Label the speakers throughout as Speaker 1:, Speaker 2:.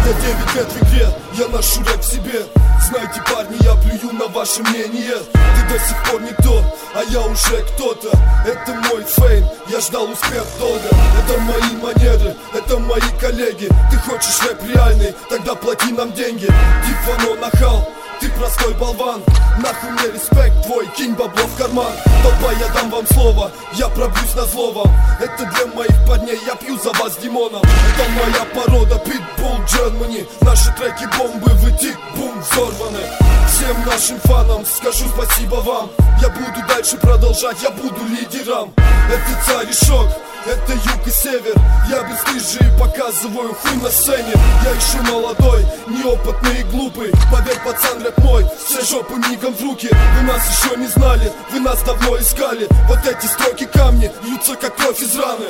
Speaker 1: Я 9 лет в игре, я ношу рэп в себе. Знаете, парни, я плюю на ваше мнение. Ты до сих пор никто, а я уже кто-то. Это мой фейм, я ждал успех долго. Это мои манеры, это мои коллеги. Ты хочешь рэп реальный, тогда плати нам деньги. Дифано нахал, ты простой болван. Нахуй мне респект твой, кинь бабло в карман. Толпа, я дам вам слово, я пробьюсь на зло вам. Это для моих парней, я пью за вас Димоном. Это моя порода, Pitbull Germany. Наши треки бомбы, вы тик-бум взорваны. Всем нашим фанам скажу спасибо вам. Я буду дальше продолжать, я буду лидером. Это царь и шок, это юг и север. Я бесстыжий, показываю хуй на сцене. Я еще молодой, неопытный и глупый. Поверь, пацан, рэп мой, все жопы мигом в руки. Вы нас еще не знали, вы нас давно искали. Вот эти строки камни льются как кровь из раны.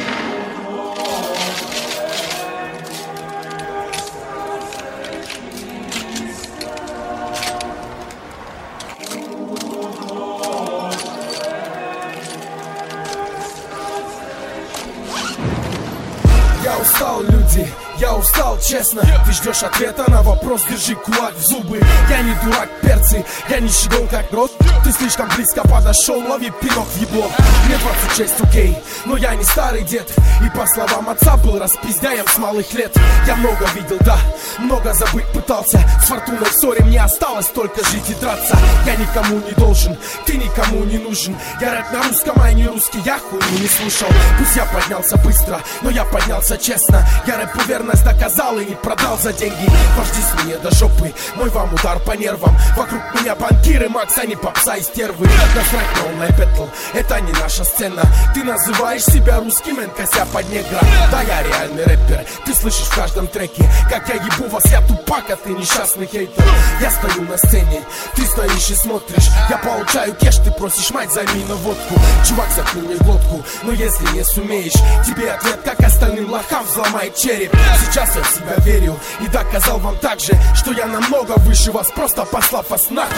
Speaker 2: Я устал, люди, я устал, честно. Ты ждешь ответа на вопрос, держи кулак в зубы. Я не дурак, перцы, я не щегол как рот. Ты слишком близко подошел, лови пинок в ебло. Мне 26, окей, но я не старый дед. И по словам отца был распиздяем с малых лет. Я много видел, да, много забыть пытался. С фортуной в ссоре мне осталось только жить и драться. Я никому не должен, ты никому не нужен. Я рэп на русском, а не русский, я хуйню не слушал. Пусть я поднялся быстро, но я поднялся честно. Я рэпу верность доказал и не продал за деньги. Вождись мне до жопы, мой вам удар по нервам. Вокруг меня банкиры, Макс, а не попса и стервы. Насрать на онлайн бэтл, это не наша сцена. Ты называешь себя русским, кося под негра. Да, я реальный рэпер, ты слышишь в каждом треке, как я ебу вас, я тупак, а ты несчастный хейтер. Я стою на сцене, ты стоишь и смотришь. Я получаю кеш, ты просишь мать, займи на водку. Чувак, заткни мне глотку, но если не сумеешь, тебе ответ, как остальным лохам, взломает череп. Сейчас я в себя верю и доказал вам также, что я намного выше вас, просто послав вас нахуй.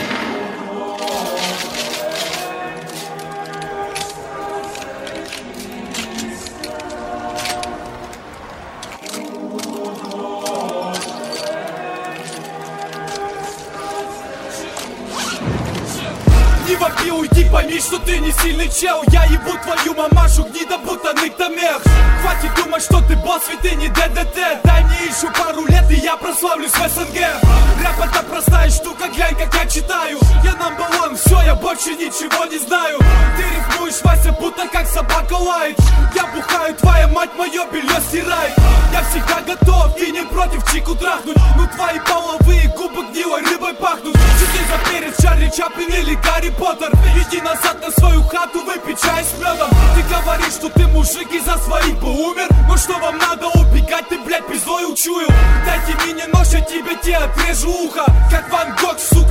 Speaker 3: Не вопи, уйди, пойми, что ты не сильный чел. Я ебу твою мамашу, гнида, будто нытомех. Хватит думать, что ты босс, ведь ты не ДДТ. Дай мне еще пару лет, и я прославлюсь в СНГ. Рэп это простая штука, глянь, как я читаю. Я number one, все, я больше ничего не знаю. Ты рифмуешь, Вася, будто как собака лает. Я бухаю, твоя мать мое белье стирает. Я всегда готов и не против чику трахнуть. Ну твои половые губы гнилой рыбой пахнут. Сиди за перец, Чарли Чаплин или Гарри Поттер. Иди назад на свою хату, выпей чай с медом. Ты говоришь, что ты мужик и за своих бы умер. Но что вам надо убегать, ты, блядь, пиздой учую. Дайте мне нож, я тебе отрежу ухо. Как Ван Гог, сука.